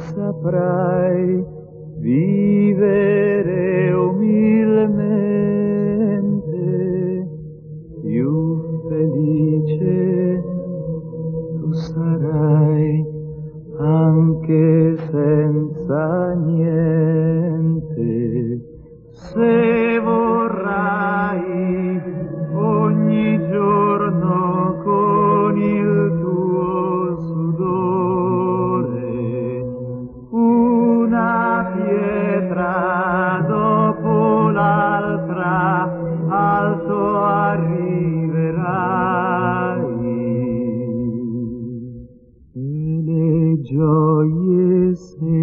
saprai vivere umilmente, più felice tu sarai anche senza niente, se vorrai ogni giorno con il tuo sudore una pietra dopo l'altra alto arriverai. E le gioie se